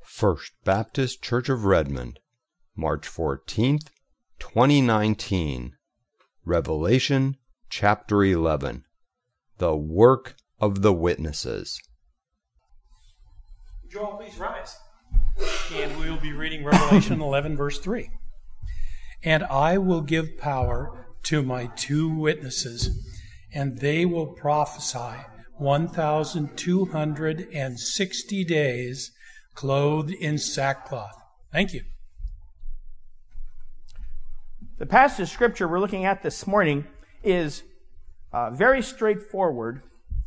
First Baptist Church of Redmond, March 14th, 2019. Revelation chapter 11. The work of the witnesses. Would you all please rise? And we will be reading Revelation 11, verse 3. And I will give power to my 2 witnesses, and they will prophesy 1,260 days, clothed in sackcloth. Thank you. The passage of Scripture we're looking at this morning is very straightforward.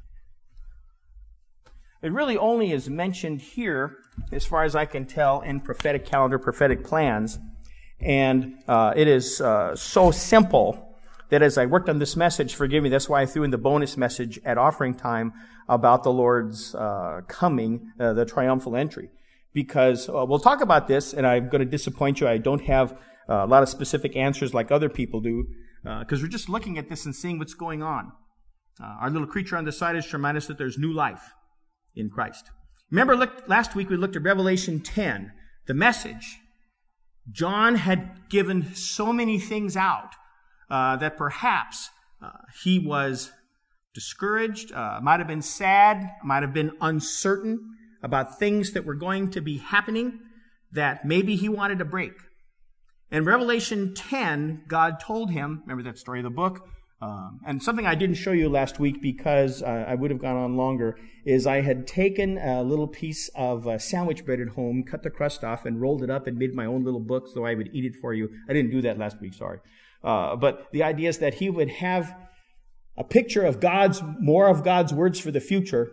It really only is mentioned here, as far as I can tell, in prophetic calendar, prophetic plans. And it is so simple that as I worked on this message, forgive me, that's why I threw in the bonus message at offering time about the Lord's coming, the triumphal entry. Because we'll talk about this, and I'm going to disappoint you. I don't have a lot of specific answers like other people do, because we're just looking at this and seeing what's going on. Our little creature on the side is to remind us that there's new life in Christ. Remember, last week we looked at Revelation 10, the message. John had given so many things out that perhaps he was discouraged, might have been sad, might have been uncertain about things that were going to be happening that maybe he wanted to break. In Revelation 10, God told him, remember that story of the book? And something I didn't show you last week because I would have gone on longer, is I had taken a little piece of sandwich bread at home, cut the crust off, and rolled it up and made my own little book so I would eat it for you. I didn't do that last week, sorry. But the idea is that he would have a picture of more of God's words for the future,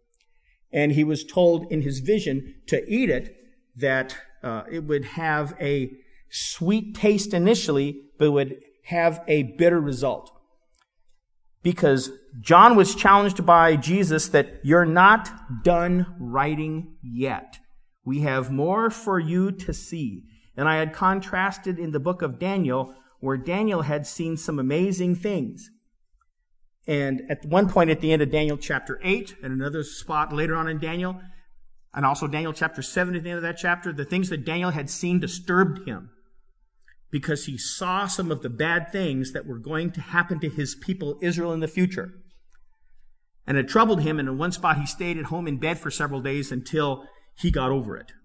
and he was told in his vision to eat it, that it would have a sweet taste initially, but would have a bitter result. Because John was challenged by Jesus that you're not done writing yet. We have more for you to see. And I had contrasted in the book of Daniel, where Daniel had seen some amazing things. And at one point at the end of Daniel chapter 8, and another spot later on in Daniel, and also Daniel chapter 7 at the end of that chapter, the things that Daniel had seen disturbed him, because he saw some of the bad things that were going to happen to his people, Israel, in the future. And it troubled him, and in one spot he stayed at home in bed for several days until he got over it.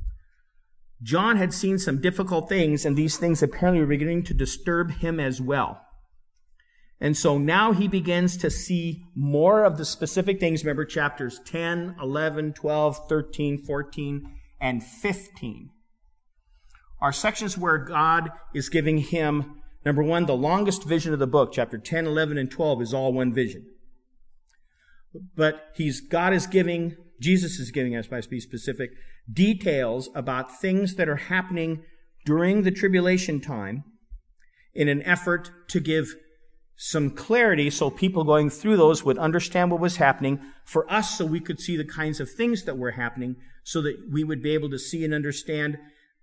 John had seen some difficult things, and these things apparently were beginning to disturb him as well. And so now he begins to see more of the specific things. Remember chapters 10, 11, 12, 13, 14, and 15. Are sections where God is giving him, number one, the longest vision of the book. Chapter 10, 11, and 12 is all one vision. But Jesus is giving, as I be specific, details about things that are happening during the tribulation time in an effort to give some clarity so people going through those would understand what was happening for us, so we could see the kinds of things that were happening, so that we would be able to see and understand.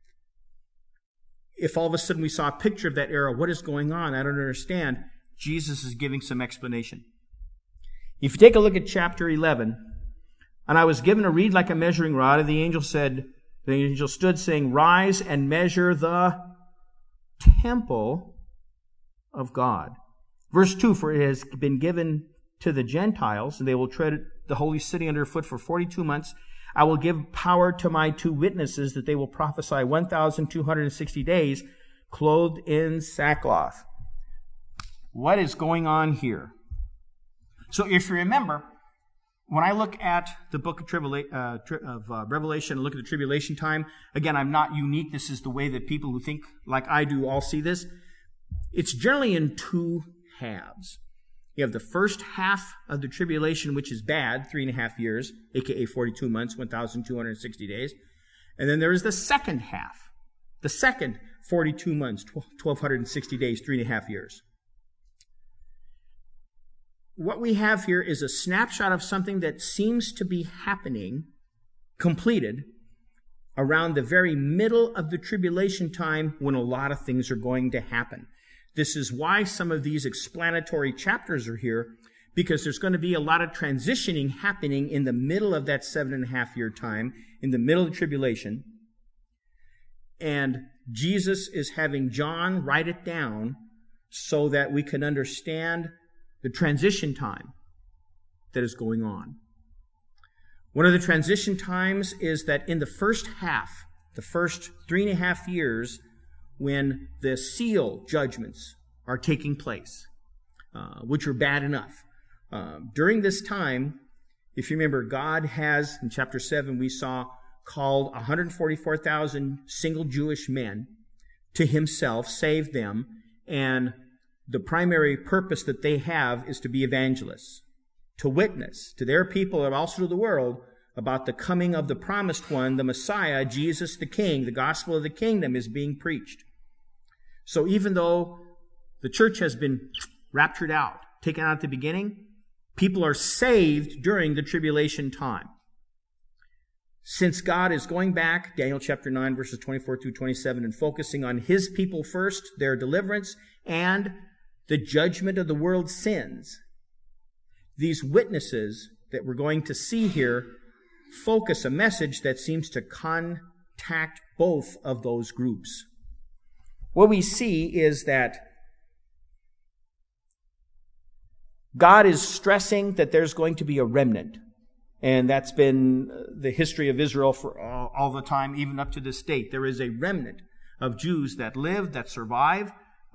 If all of a sudden we saw a picture of that era, what is going on? I don't understand. Jesus is giving some explanation. If you take a look at chapter 11, and I was given a reed like a measuring rod, and the angel stood saying, rise and measure the temple of God. Verse 2, for it has been given to the Gentiles, and they will tread the holy city underfoot for 42 months. I will give power to my 2 witnesses that they will prophesy 1,260 days, clothed in sackcloth. What is going on here? So if you remember, when I look at the book of Revelation and look at the tribulation time, again, I'm not unique. This is the way that people who think like I do all see this. It's generally in 2 halves. You have the first half of the tribulation, which is bad, 3.5 years, aka 42 months, 1,260 days. And then there is the second half, the second 42 months, 1,260 days, 3.5 years. What we have here is a snapshot of something that seems to be happening, completed, around the very middle of the tribulation time when a lot of things are going to happen. This is why some of these explanatory chapters are here, because there's going to be a lot of transitioning happening in the middle of that 7.5 year time, in the middle of the tribulation. And Jesus is having John write it down so that we can understand the transition time that is going on. One of the transition times is that in the first half, the first 3.5 years, when the seal judgments are taking place, which are bad enough. During this time, if you remember, God has, in chapter 7, we saw, called 144,000 single Jewish men to himself, saved them, and the primary purpose that they have is to be evangelists, to witness to their people and also to the world about the coming of the promised one, the Messiah, Jesus the King. The gospel of the kingdom is being preached. So even though the church has been raptured out, taken out at the beginning, people are saved during the tribulation time. Since God is going back, Daniel chapter 9, verses 24 through 27, and focusing on his people first, their deliverance, and the judgment of the world's sins, these witnesses that we're going to see here focus a message that seems to contact both of those groups. What we see is that God is stressing that there's going to be a remnant. And that's been the history of Israel for all the time, even up to this date. There is a remnant of Jews that live, that survive.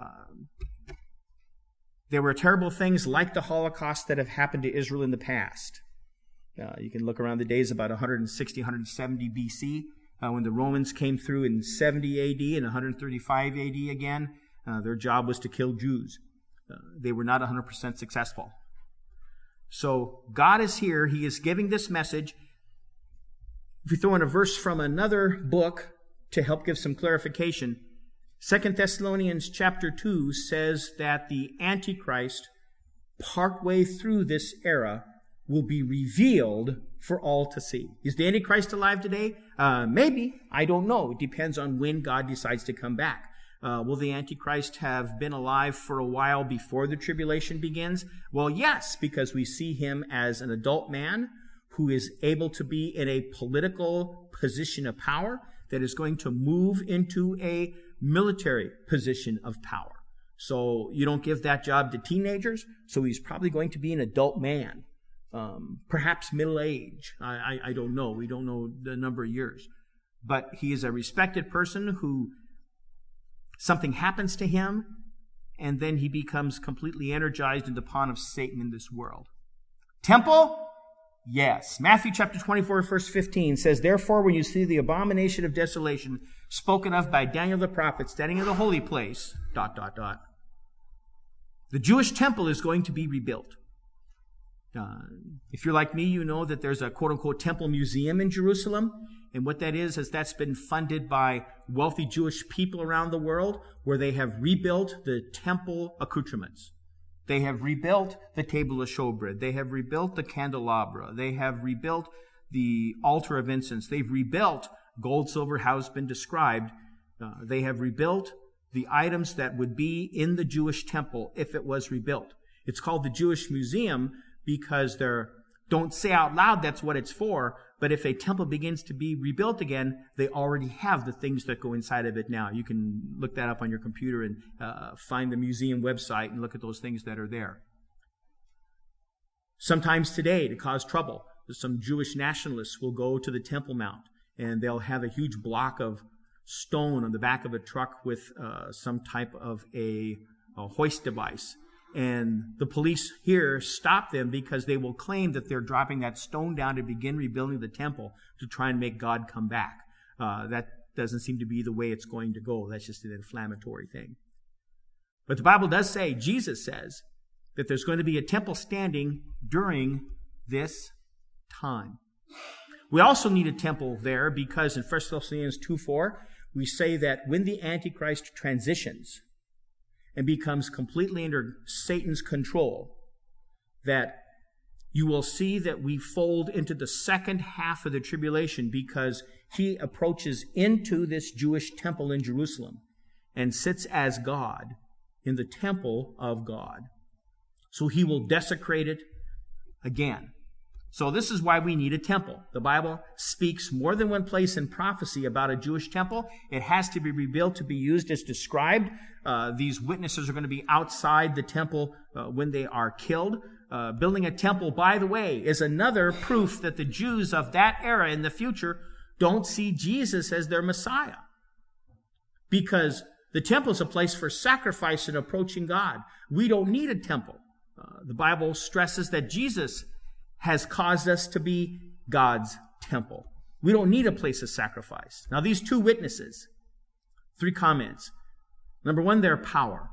There were terrible things like the Holocaust that have happened to Israel in the past. You can look around the days about 160, 170 BC, when the Romans came through in 70 AD and 135 AD again. Their job was to kill Jews. They were not 100% successful. So God is here. He is giving this message. If we throw in a verse from another book to help give some clarification, 2 Thessalonians chapter 2 says that the Antichrist, partway through this era, will be revealed for all to see. Is the Antichrist alive today? Maybe. I don't know. It depends on when God decides to come back. Will the Antichrist have been alive for a while before the tribulation begins? Well, yes, because we see him as an adult man who is able to be in a political position of power that is going to move into a military position of power. So you don't give that job to teenagers, so he's probably going to be an adult man, perhaps middle age. I don't know. We don't know the number of years. But he is a respected person who something happens to him, and then he becomes completely energized in the pawn of Satan in this world. Temple? Yes. Matthew chapter 24, verse 15 says, "Therefore, when you see the abomination of desolation spoken of by Daniel the prophet standing in the holy place, ... The Jewish temple is going to be rebuilt." If you're like me, you know that there's a quote-unquote temple museum in Jerusalem. And what that is that's been funded by wealthy Jewish people around the world, where they have rebuilt the temple accoutrements. They have rebuilt the table of showbread. They have rebuilt the candelabra. They have rebuilt the altar of incense. They've rebuilt gold, silver, how it's been described. They have rebuilt the items that would be in the Jewish temple if it was rebuilt. It's called the Jewish Museum because don't say out loud that's what it's for, but if a temple begins to be rebuilt again, they already have the things that go inside of it now. You can look that up on your computer and find the museum website and look at those things that are there. Sometimes today, to cause trouble, some Jewish nationalists will go to the Temple Mount and they'll have a huge block of stone on the back of a truck with some type of a hoist device. And the police here stop them because they will claim that they're dropping that stone down to begin rebuilding the temple to try and make God come back. That doesn't seem to be the way it's going to go. That's just an inflammatory thing. But the Bible does say, Jesus says, that there's going to be a temple standing during this time. We also need a temple there because in 1 Thessalonians 2:4, we say that when the Antichrist transitions and becomes completely under Satan's control, that you will see that we fold into the second half of the tribulation because he approaches into this Jewish temple in Jerusalem and sits as God in the temple of God. So he will desecrate it again. So this is why we need a temple. The Bible speaks more than one place in prophecy about a Jewish temple. It has to be rebuilt to be used as described. These witnesses are going to be outside the temple when they are killed. Building a temple, by the way, is another proof that the Jews of that era in the future don't see Jesus as their Messiah. Because the temple is a place for sacrifice and approaching God. We don't need a temple. The Bible stresses that Jesus has caused us to be God's temple. We don't need a place of sacrifice. Now, these two witnesses, 3 comments. Number 1, their power.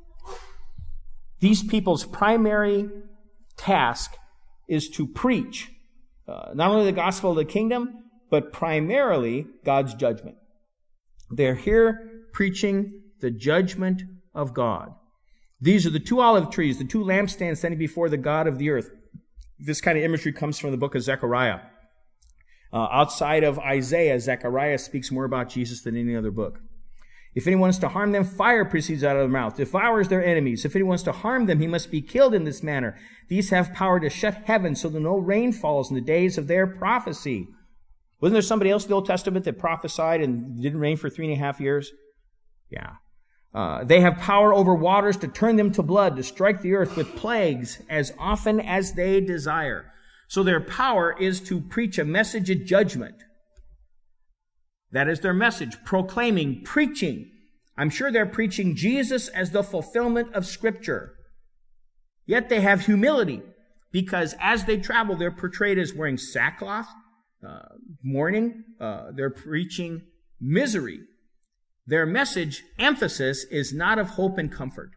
These people's primary task is to preach not only the gospel of the kingdom, but primarily God's judgment. They're here preaching the judgment of God. These are the 2 olive trees, the 2 lampstands standing before the God of the earth. This kind of imagery comes from the book of Zechariah. Outside of Isaiah, Zechariah speaks more about Jesus than any other book. If anyone wants to harm them, fire proceeds out of their mouth, devours their enemies. If anyone wants to harm them, he must be killed in this manner. These have power to shut heaven so that no rain falls in the days of their prophecy. Wasn't there somebody else in the Old Testament that prophesied and didn't rain for 3.5 years? Yeah. They have power over waters to turn them to blood, to strike the earth with plagues as often as they desire. So their power is to preach a message of judgment. That is their message, proclaiming, preaching. I'm sure they're preaching Jesus as the fulfillment of Scripture. Yet they have humility, because as they travel, they're portrayed as wearing sackcloth, mourning. They're preaching misery. Their message, emphasis, is not of hope and comfort.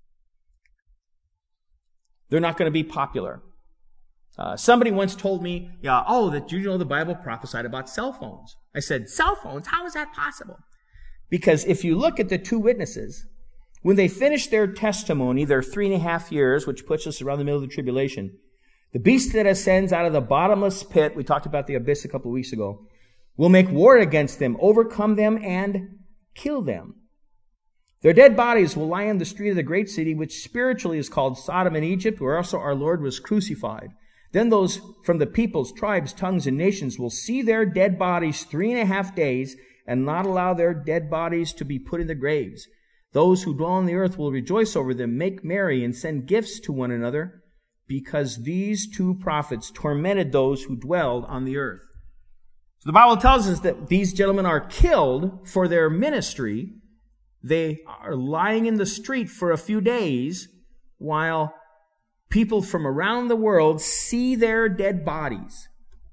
They're not going to be popular. Somebody once told me, that you know the Bible prophesied about cell phones. I said, cell phones? How is that possible? Because if you look at the 2 witnesses, when they finish their testimony, their 3.5 years, which puts us around the middle of the tribulation, the beast that ascends out of the bottomless pit, we talked about the abyss a couple of weeks ago, will make war against them, overcome them, and kill them. Their dead bodies will lie in the street of the great city, which spiritually is called Sodom and Egypt, where also our Lord was crucified. Then those from the peoples, tribes, tongues, and nations will see their dead bodies 3.5 days and not allow their dead bodies to be put in the graves. Those who dwell on the earth will rejoice over them, make merry, and send gifts to one another, because these 2 prophets tormented those who dwelled on the earth. So the Bible tells us that these gentlemen are killed for their ministry. They are lying in the street for a few days while people from around the world see their dead bodies.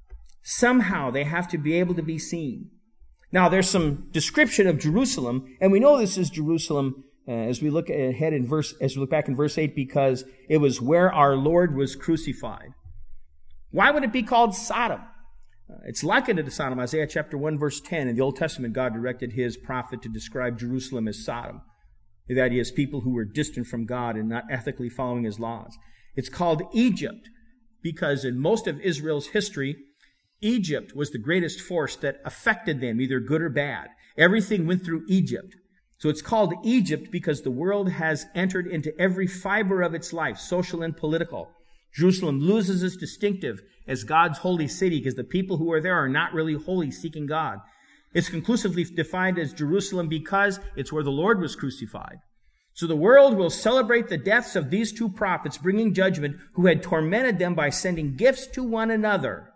Somehow they have to be able to be seen. Now there's some description of Jerusalem, and we know this is Jerusalem as we look ahead as we look back in verse 8, because it was where our Lord was crucified. Why would it be called Sodom? It's likened to Sodom. Isaiah chapter 1, verse 10. In the Old Testament, God directed his prophet to describe Jerusalem as Sodom. That is, people who were distant from God and not ethically following his laws. It's called Egypt because in most of Israel's history, Egypt was the greatest force that affected them, either good or bad. Everything went through Egypt. So it's called Egypt because the world has entered into every fiber of its life, social and political. Jerusalem loses its distinctive as God's holy city because the people who are there are not really holy, seeking God. It's conclusively defined as Jerusalem because it's where the Lord was crucified. So the world will celebrate the deaths of these 2 prophets, bringing judgment, who had tormented them by sending gifts to one another.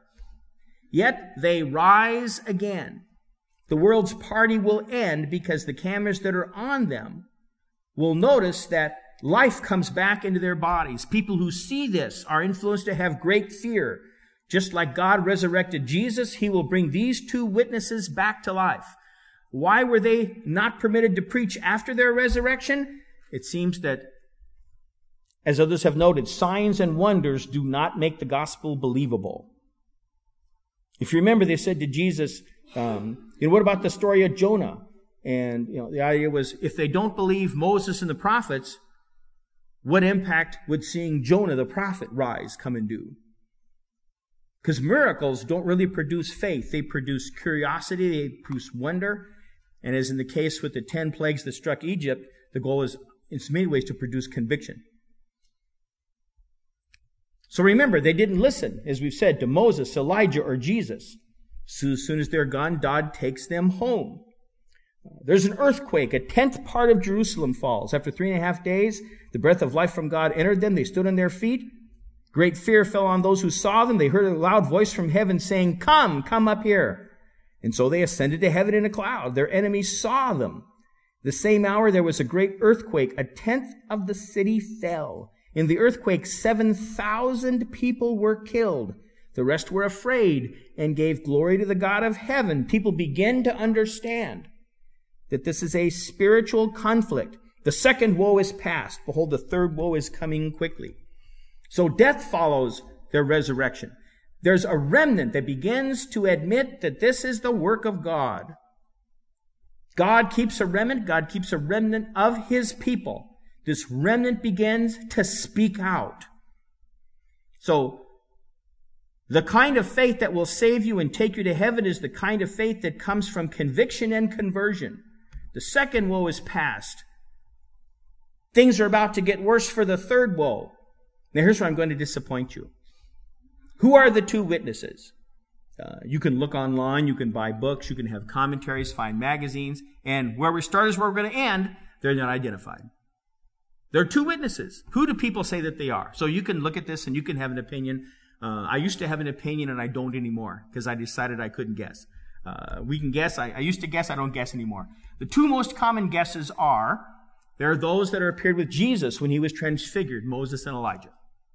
Yet they rise again. The world's party will end because the cameras that are on them will notice that life comes back into their bodies. People who see this are influenced to have great fear. Just like God resurrected Jesus, he will bring these 2 witnesses back to life. Why were they not permitted to preach after their resurrection? It seems that, as others have noted, signs and wonders do not make the gospel believable. If you remember, they said to Jesus, what about the story of Jonah? And the idea was, if they don't believe Moses and the prophets, what impact would seeing Jonah the prophet rise come and do? Because miracles don't really produce faith. They produce curiosity, they produce wonder. And as in the case with the 10 plagues that struck Egypt, the goal is, in many ways, to produce conviction. So remember, they didn't listen, as we've said, to Moses, Elijah, or Jesus. So as soon as they're gone, God takes them home. There's an earthquake. A 10th part of Jerusalem falls. After 3.5 days, the breath of life from God entered them. They stood on their feet. Great fear fell on those who saw them. They heard a loud voice from heaven saying, come up here. And so they ascended to heaven in a cloud. Their enemies saw them. The same hour there was a great earthquake. 1/10 of the city fell. In the earthquake, 7,000 people were killed. The rest were afraid and gave glory to the God of heaven. People begin to understand that this is a spiritual conflict. The second woe is past. Behold, the third woe is coming quickly. So death follows their resurrection. There's a remnant that begins to admit that this is the work of God. God keeps a remnant. God keeps a remnant of His people. This remnant begins to speak out. So, the kind of faith that will save you and take you to heaven is the kind of faith that comes from conviction and conversion. The second woe is past. Things are about to get worse for the third woe. Now here's where I'm going to disappoint you. Who are the two witnesses? You can look online, you can buy books, you can have commentaries, find magazines, and where we start is where we're going to end. They're not identified. There are two witnesses. Who do people say that they are? So you can look at this and you can have an opinion. I used to have an opinion and I don't anymore because I decided I couldn't guess. We can guess. I used to guess. I don't guess anymore. The two most common guesses are, there are those that are appeared with Jesus when He was transfigured, Moses and Elijah.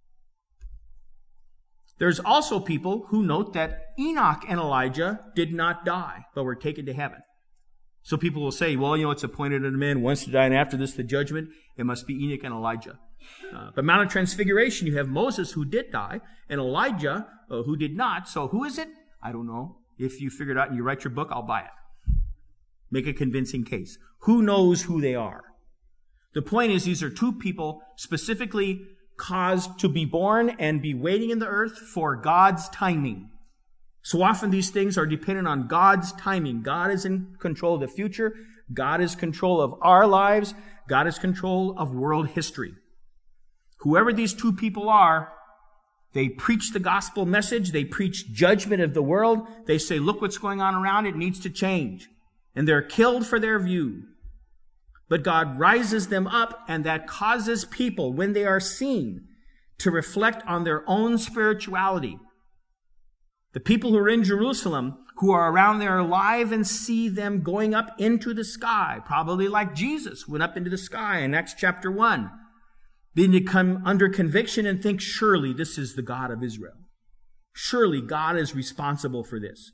There's also people who note that Enoch and Elijah did not die, but were taken to heaven. So people will say, well, it's appointed unto man once to die, and after this the judgment. It must be Enoch and Elijah. But Mount of Transfiguration, you have Moses who did die, and Elijah who did not. So who is it? I don't know. If you figure it out and you write your book, I'll buy it. Make a convincing case. Who knows who they are? The point is, these are two people specifically caused to be born and be waiting in the earth for God's timing. So often these things are dependent on God's timing. God is in control of the future. God is in control of our lives. God is in control of world history. Whoever these two people are, they preach the gospel message. They preach judgment of the world. They say, look what's going on around. It needs to change. And they're killed for their view. But God rises them up, and that causes people, when they are seen, to reflect on their own spirituality. The people who are in Jerusalem, who are around there alive and see them going up into the sky, probably like Jesus went up into the sky in Acts chapter 1, then you come under conviction and think, surely this is the God of Israel. Surely God is responsible for this.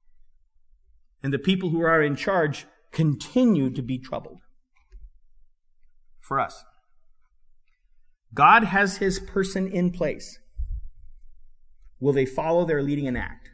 And the people who are in charge continue to be troubled. For us, God has His person in place. Will they follow their leading and act?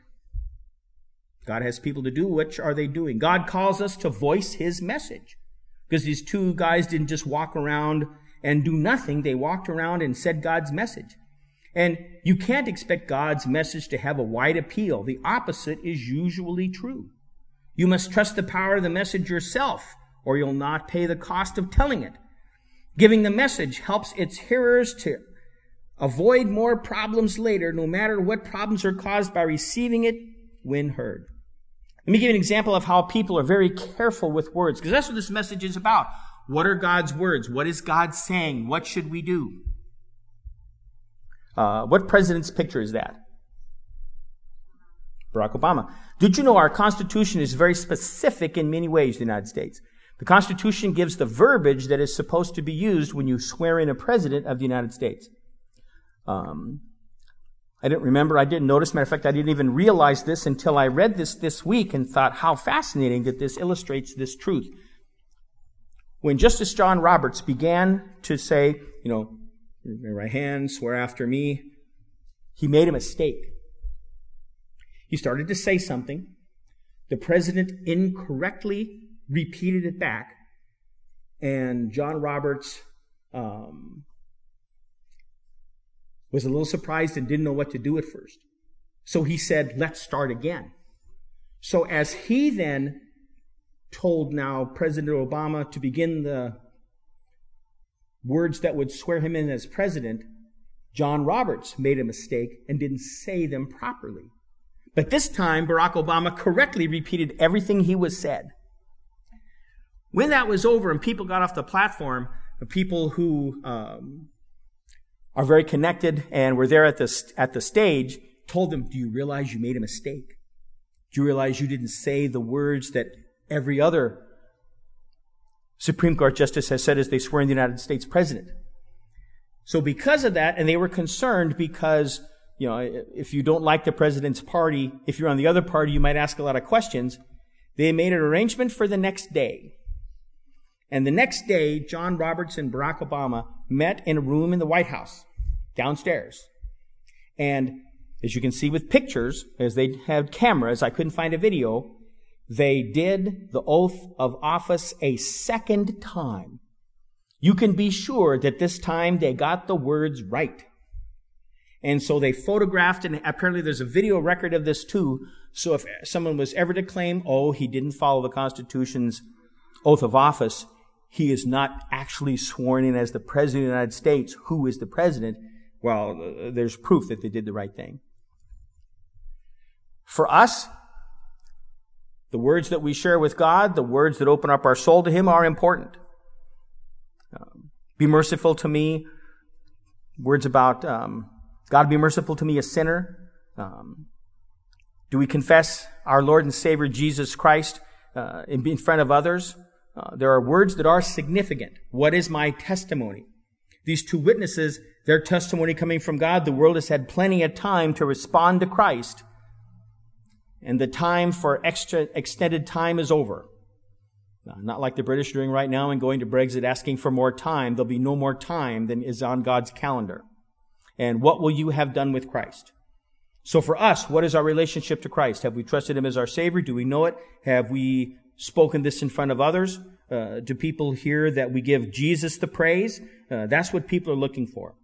God has people to do. Which are they doing? God calls us to voice His message. Because these two guys didn't just walk around and do nothing. They walked around and said God's message. And you can't expect God's message to have a wide appeal. The opposite is usually true. You must trust the power of the message yourself, or you'll not pay the cost of telling it. Giving the message helps its hearers to avoid more problems later, no matter what problems are caused by receiving it when heard. Let me give you an example of how people are very careful with words, because that's what this message is about. What are God's words? What is God saying? What should we do? What president's picture is that? Barack Obama. Did you know our Constitution is very specific in many ways in the United States? The Constitution gives the verbiage that is supposed to be used when you swear in a president of the United States. I didn't remember, I didn't notice. Matter of fact, I didn't even realize this until I read this week and thought how fascinating that this illustrates this truth. When Justice John Roberts began to say, your right hand, swear after me, he made a mistake. He started to say something. The president incorrectly repeated it back, and John Roberts was a little surprised and didn't know what to do at first. So he said, let's start again. So as he then told now President Obama to begin the words that would swear him in as president, John Roberts made a mistake and didn't say them properly. But this time, Barack Obama correctly repeated everything he was said. When that was over and people got off the platform, the people who are very connected and were there at the stage told them, do you realize you made a mistake? Do you realize you didn't say the words that every other Supreme Court justice has said as they swear in the United States president? So because of that, and they were concerned because, if you don't like the president's party, if you're on the other party, you might ask a lot of questions. They made an arrangement for the next day. And the next day, John Roberts and Barack Obama met in a room in the White House, downstairs. And as you can see with pictures, as they had cameras, I couldn't find a video, they did the oath of office a second time. You can be sure that this time they got the words right. And so they photographed, and apparently there's a video record of this too. So if someone was ever to claim, he didn't follow the Constitution's oath of office, he is not actually sworn in as the President of the United States, who is the President, well, there's proof that they did the right thing. For us, the words that we share with God, the words that open up our soul to Him are important. Be merciful to me. Words about God be merciful to me, a sinner. Do we confess our Lord and Savior Jesus Christ in front of others? There are words that are significant. What is my testimony? These two witnesses, their testimony coming from God, the world has had plenty of time to respond to Christ. And the time for extended time is over. Not like the British are doing right now and going to Brexit asking for more time. There'll be no more time than is on God's calendar. And what will you have done with Christ? So for us, what is our relationship to Christ? Have we trusted Him as our Savior? Do we know it? Have we spoken this in front of others? Do people hear that we give Jesus the praise? That's what people are looking for.